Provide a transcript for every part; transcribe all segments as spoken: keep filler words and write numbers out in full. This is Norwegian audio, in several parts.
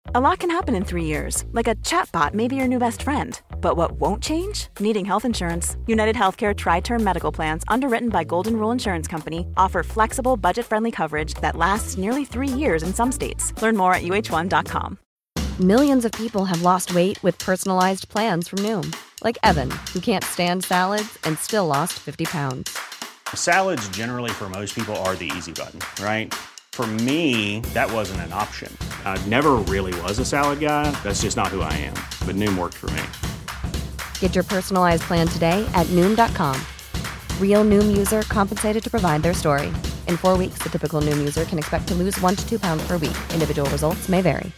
A lot can happen in three years, like a chatbot may be your new best friend. But what won't change? Needing health insurance. United Healthcare Tri-Term Medical Plans, underwritten by Golden Rule Insurance Company, offer flexible, budget-friendly coverage that lasts nearly three years in some states. Learn more at U H one dot com. Millions of people have lost weight with personalized plans from Noom. Like Evan, who can't stand salads and still lost fifty pounds. Salads generally for most people are the easy button, right? For me, that wasn't an option. I never really was a salad guy. That's just not who I am. But Noom worked for me. Get your personalized plan today at Noom dot com. Real Noom user compensated to provide their story. In four weeks, the typical Noom user can expect to lose one to two pounds per week. Individual results may vary.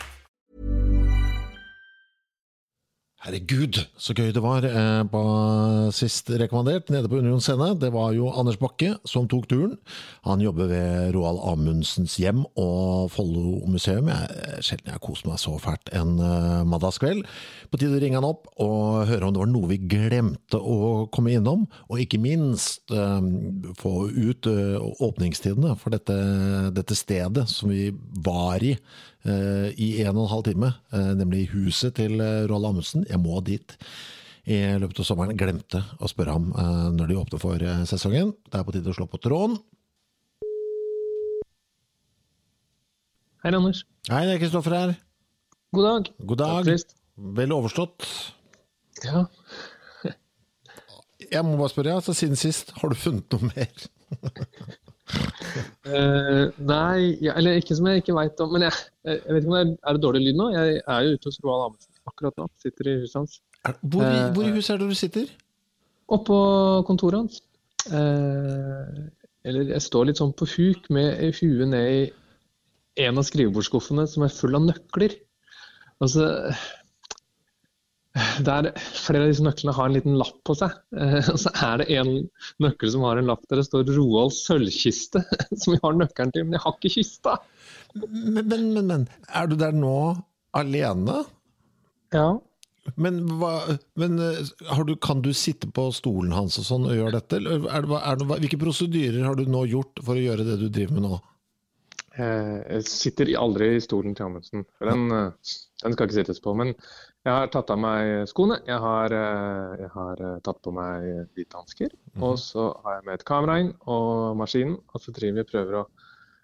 Herregud, så gøy det var eh, på sist rekommendert nede på Union Scene. Det var jo Anders Bakke som tok turen. Han jobber ved Roald Amundsens hjem og Follo museum. Jeg sjelden jeg koser meg så fælt en uh, mandagskveld. På tide å ringe han opp og høre om det var noe vi glemte å komme innom, og ikke minst uh, få ut uh, åpningstidene for dette, dette stedet som vi var i uh, i en og en halv time, uh, nemlig huset til uh, Roald Amundsen. Jeg må dit. I løpet av sommeren glemte å spørre ham uh, når de åpner for uh, sesongen. Det er på tide å slå på tråden. Hei, Anders. Hei, det er Kristoffer her. God dag. God dag. Vel overstått. Ja. Jeg må bare spørre, altså, siden sist, har du funnet noe mer? uh, nei, ja, eller ikke som jeg ikke vet om, men jeg, jeg vet ikke om det er, er det dårlig lyd nå? Jeg er jo ute hos Roald Amundsen akkurat nå, sitter i huset hans. Er, hvor, i, hvor i huset er det du sitter? Oppe på kontoret hans. Uh, eller jeg står litt sånn på huk med huet ned i en av skrivebordsskuffene som er full av nøkler. Altså, der flere av disse nøklene har en liten lapp på seg, og så er det en nøkkel som har en lapp der det står Roald Sølvkiste, som jeg har nøkkelen til, men jeg har ikke kista. Men, men, men, men, er du der nå alene? Ja. Men, hva, men har du, kan du sitte på stolen hans og sånn og gjøre dette? Eller er det, er det, hvilke prosedyrer har du nå gjort for å gjøre det du driver med nå? Jeg sitter aldri i stolen til Amundsen, for den, den skal ikke sittes på, men jeg har tatt av meg skoene, jeg har, jeg har tatt på meg hvite hansker, mm. og så har jeg med et kamera inn og maskinen, og så driver vi prøver å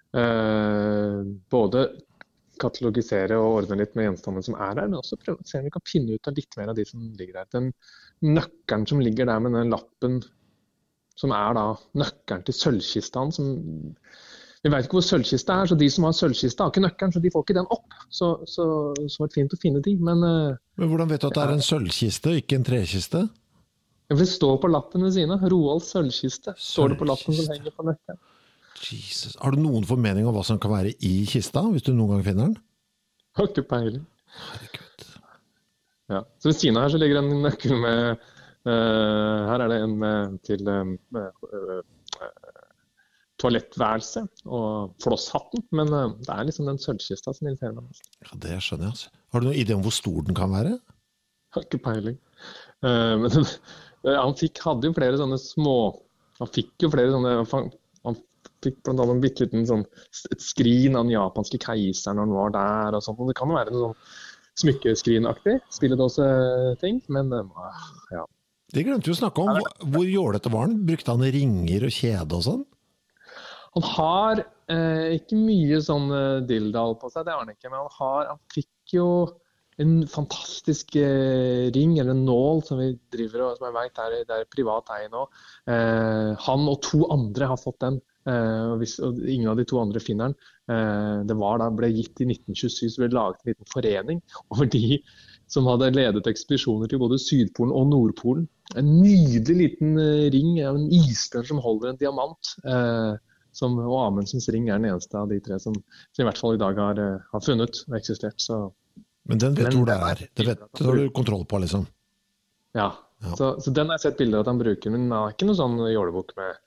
eh, både katalogisere og ordne litt med gjenstandene som er der, men også prøve å se om vi kan finne ut av litt mer av de som ligger der. Den nøkkelen som ligger der med den lappen, som er da nøkkelen til sølvkisten, som vi vet ikke hvor sølvkiste er, så de som har sølvkiste har ikke nøkkelen, så de får ikke den opp. Så, så, så var det fint å finne de. Men, men hvordan vet du at det er en sølvkiste, ikke en trekiste? Det står på lappen ved siden av. Roald Sølvkiste. Står det på lappen som henger på nøkkelen. Jesus. Har du noen formening om hva som kan være i kista, hvis du noen gang finner den? Har ikke peiling. Herregud. Ja. Så ved siden av her så ligger en nøkkel med, uh, her er det en med, til uh, uh, toalettværelse og flosshatten, men uh, det er liksom den sølvkista som irriterer meg mest. Ja, det skjønner jeg altså. Har du noen idé om hvor stor den kan være? Har ikke peiling. Uh, men uh, han fikk, hadde jo flere sånne små, han fikk jo flere sånne, han, han fikk blant annet en bitte liten sånn, et skrin av den japanske keiseren når han var der og sånt, og det kan jo være noe sånn smykkeskrinaktig, spilledåse-ting, men uh, ja. Det glemte vi å snakke om. Hvor, hvor jålete var han? Brukte han ringer og kjede og sånn? Han har eh, ikke mye sånn eh, dildal på seg, det har han ikke, men han, har, han fikk jo en fantastisk eh, ring, eller en nål, som vi driver, og som jeg vet er, det er privat eie nå. Eh, han og to andre har fått den, eh, og, hvis, og ingen av de to andre finner den. Eh, det var da, ble gitt i nitten tjuesju, så ble laget en liten forening over de som hadde ledet ekspedisjoner til både Sydpolen og Nordpolen. En nydelig liten eh, ring, en isbjørn som holder en diamant, eh, Som, og Amundsens ring er den eneste av de tre som, som i hvert fall i dag har, har funnet og eksistert. Så. Men den vet du hvor det er. Det vet, det har du kontroll på, liksom. Ja, ja. Så, så den har jeg sett bilder at han bruker, men han har ikke noe sånn jålebok med,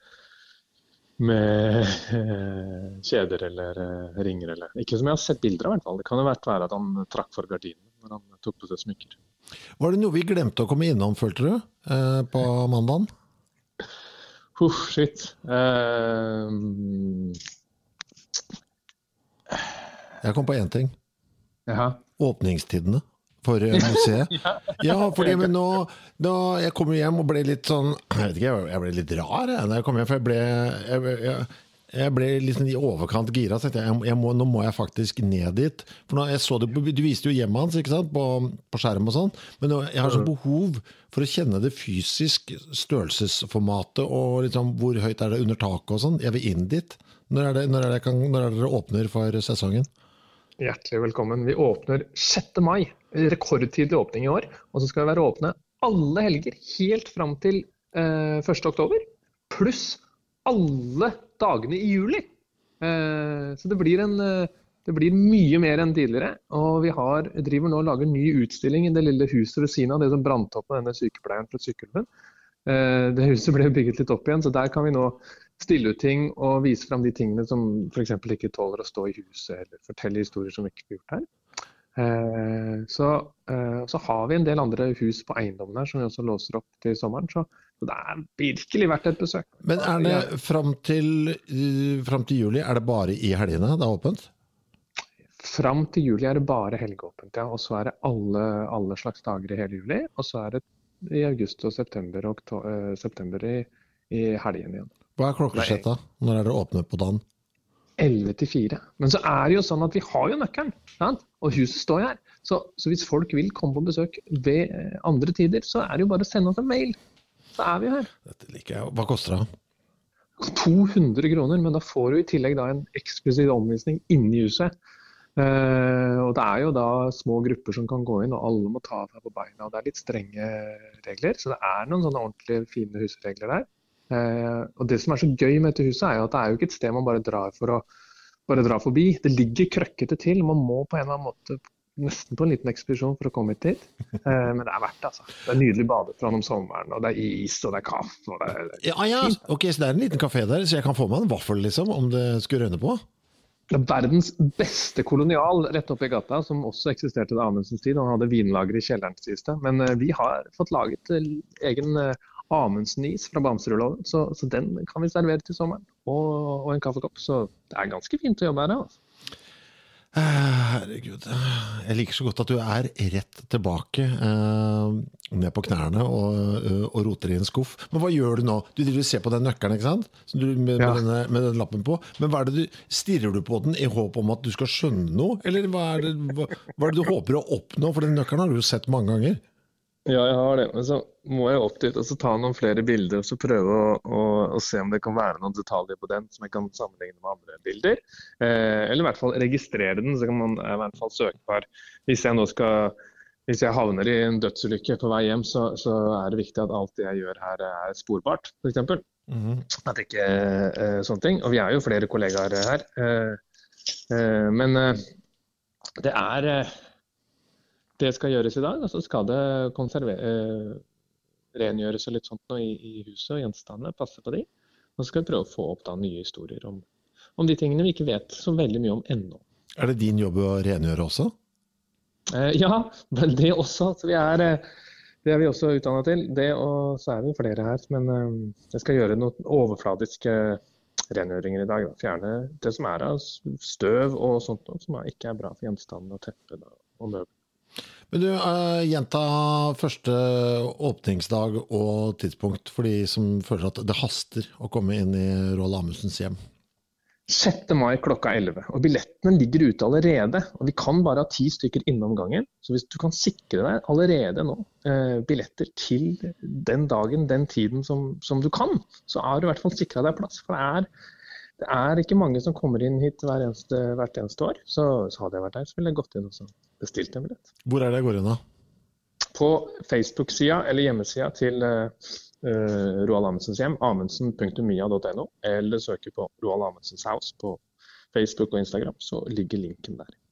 med eh, kjeder eller eh, ringer. Eller. Ikke som jeg har sett bilder av i hvert fall. Det kan jo vært være at han trakk for gardinen når han tok på seg smykker. Var det noe vi glemte å komme innom, følte du, eh, på mandagen? Uff, shit. Uh, Jeg kom på en ting. Jaha. åpningstidene for museet. Ja, fordi men nå, da jeg kom hjem og ble litt sånn, jeg vet ikke, jeg ble litt rar jeg, når jeg kom hjem, for jeg ble, jeg, jeg, jeg ble liksom i overkant gira, så jeg, jeg må, nå må jeg faktisk ned dit. For nå, jeg så det, du viste jo hjemme hans, ikke sant, på, på skjerm og sånn, men nå, jeg har så behov for å kjenne det fysisk størrelsesformatet, og liksom, hvor høyt er det under taket og sånn. Jeg vil inn dit. Når er det, når er det, kan, når er det dere åpner for sesongen? Hjertelig velkommen. Vi åpner sjette mai, rekordtidlig åpning i år, og så skal vi være åpne alle helger, helt frem til eh, første oktober, pluss alle dagene i juli. Eh, så det blir, en, det blir mye mer enn tidligere, og vi har, driver nå og lager ny utstilling i det lille huset ved siden av, det som brant opp med denne sykepleieren fra Sykkylven. Eh, det huset ble bygget litt opp igjen, så der kan vi nå stille ut ting og vise frem de tingene som for eksempel ikke tåler å stå i huset, eller fortelle historier som ikke blir gjort her. Eh, så, eh, så har vi en del andre hus på eiendommen her som vi også låser opp til sommeren, så, så det er virkelig verdt et besøk. Men er det frem til, frem til juli, er det bare i helgene det er åpent? Frem til juli er det bare helgeåpent, ja, og så er det alle, alle slags dager i hele juli, og så er det i august og september, og to, eh, september i, i helgen igjen. Hva er klokkesett da? Når er det åpnet på dagen? elleve til fire. Men så er det jo sånn at vi har jo nøkkelen, sant? Og huset står her. Så, så hvis folk vil komme på besøk ved andre tider, så er det jo bare å sende oss en mail. Så er vi her. Dette liker jeg. Hva koster det? to hundre kroner, men da får du i tillegg da en eksklusiv omvisning inne i huset. Uh, og det er jo da små grupper som kan gå inn, og alle må ta seg på beina. Og det er litt strenge regler, så det er noen sånne ordentlige fine husregler der. Uh, og det som er så gøy med dette huset er jo at det er jo ikke et sted man bare drar for å bare dra forbi. Det ligger krøkkete til, man må på en eller annen måte nesten på en liten ekspedisjon for å komme hit dit. Uh, men det er verdt det, altså. Det er nydelig badestrand om sommeren, og det er is, og det er kaffe. Og det er, det er ja, ja, ok, så det er en liten kafé der, så jeg kan få meg en vaffel liksom, om det skulle rønne på. Det er verdens beste kolonial rett oppe i gata, som også eksisterte da Amundsens tid. Han hadde vinlager i kjelleren til siste. Men uh, vi har fått laget uh, egen uh, Amundsen-is fra Bamserudloven, så, så den kan vi servere til sommeren, og, og en kaffekopp, så det er ganske fint å jobbe her. Altså. Herregud, jeg liker så godt at du er rett tilbake, eh, ned på knærne og, og roter i en skuff. Men hva gjør du nå? Du driver og ser på den nøkkelen, ikke sant? Så du, med, ja. med, denne, med den lappen på. Men hva er det du, stirrer du på den i håp om at du skal skjønne noe? Eller hva er det, hva, hva er det du håper å oppnå? For den nøkkelen har du jo sett mange ganger. Ja, jeg har det, men så må jeg opp dit og så ta noen flere bilder og så prøve å, å, å se om det kan være noen detaljer på den som jeg kan sammenligne med andre bilder. Eh, eller i hvert fall registrere den, så kan man i hvert fall søkbar. Hvis jeg nå skal, hvis jeg havner i en dødsulykke på vei hjem, så, så er det viktig at alt det jeg gjør her er sporbart, for eksempel. Mm-hmm. At ikke eh, sånne ting. Og vi er jo flere kollegaer her. Eh, eh, men eh, det er... Eh, Det skal gjøres i dag, og så skal det konservere, rengjøres og litt sånt nå i, i huset og gjenstandene, passe på de. Og så skal vi prøve å få opp da nye historier om, om de tingene vi ikke vet så veldig mye om ennå. Er det din jobb å rengjøre også? Eh, ja, vel det også. Så vi er, det er vi også utdannet til. Det, og så er vi flere her, men eh, jeg skal gjøre noen overfladiske rengjøringer i dag. Da. Fjerne det som er av støv og sånt, som ikke er bra for gjenstandene og teppene og møbler. Men du, uh, gjenta første åpningsdag og tidspunkt for de som føler at det haster å komme inn i Roald Amundsens hjem. sjette mai klokka elleve, og billettene ligger ute allerede, og vi kan bare ha ti stykker innom gangen. Så hvis du kan sikre deg allerede nå eh, billetter til den dagen, den tiden som, som du kan, så er du i hvert fall sikret deg plass, for det er Det er ikke mange som kommer inn hit hver eneste, hvert eneste år, så, så hadde jeg vært der, så ville jeg gått inn og bestilt en billett. Hvor er det jeg går inn da? På Facebook-sida eller hjemmesida til uh, Roald Amundsens hjem, amundsen punktum mia punktum no, eller søke på Roald Amundsens House på Facebook og Instagram, så ligger linken der.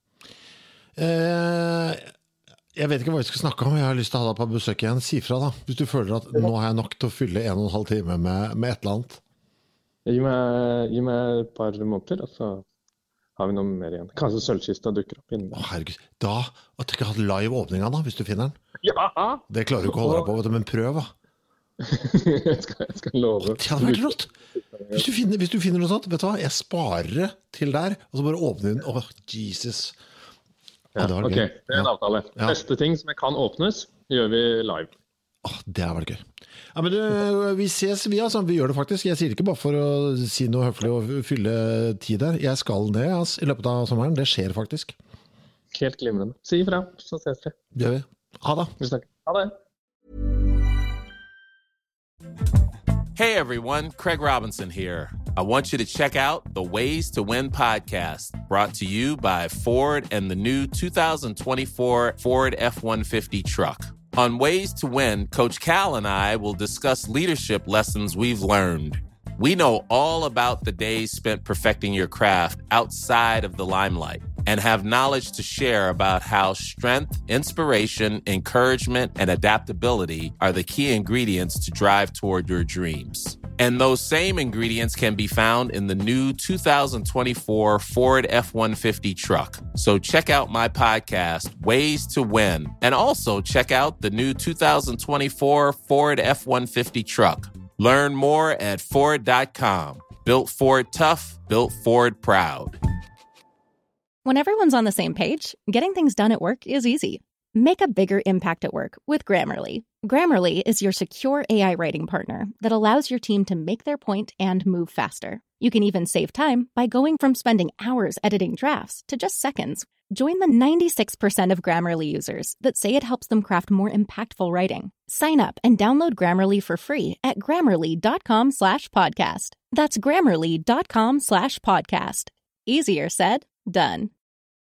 Eh, jeg vet ikke hva vi skal snakke om, jeg har lyst til å ha deg på besøk igjen. Si fra da, hvis du føler at nå har jeg nok til å fylle en og en halv time med, med et eller annet. Gi meg, gi meg et par måneder, og så har vi noe mer igjen. Kanskje sølvkista dukker opp innen. Å herregud, da, og tenk å ha live åpninga da, hvis du finner den. Ja! Det klarer du ikke å holde deg på, vet du, men prøv da. jeg, skal, jeg skal love. Det hadde vært rått. Hvis du finner, hvis du finner noe sånt, vet du hva, jeg sparer det til der, og så bare åpner den. Åh, Jesus. Ja, det var ok, gøy. det er en Ja. avtale. Ja. Neste ting som kan åpnes, gjør vi live. Åh, det har vært gøy. Ja, men du, vi ses vi, altså. Vi gjør det faktisk. Jeg sier det ikke bare for å si noe høflig og fylle tid der. Jeg skal det altså, i løpet av sommeren. Det skjer faktisk. Helt glimrende. Si ifra, så ses vi. Det gjør vi. Ha det. Vi snakker. Ha det. Hey everyone, Craig Robinson here. I want you to check out the Ways to Win podcast, brought to you by Ford and the new two thousand twenty-four Ford F one fifty truck. On Ways to Win, Coach Cal and I will discuss leadership lessons we've learned. We know all about the days spent perfecting your craft outside of the limelight and have knowledge to share about how strength, inspiration, encouragement, and adaptability are the key ingredients to drive toward your dreams. And those same ingredients can be found in the new two thousand twenty-four Ford F one fifty truck. So check out my podcast, Ways to Win, and also check out the new two thousand twenty-four Ford F one fifty truck. Learn more at Ford dot com. Built Ford tough, built Ford proud. When everyone's on the same page, getting things done at work is easy. Make a bigger impact at work with Grammarly. Grammarly is your secure A I writing partner that allows your team to make their point and move faster. You can even save time by going from spending hours editing drafts to just seconds. Join the ninety-six percent of Grammarly users that say it helps them craft more impactful writing. Sign up and download Grammarly for free at grammarly.com slash podcast. That's grammarly.com slash podcast. Easier said, done.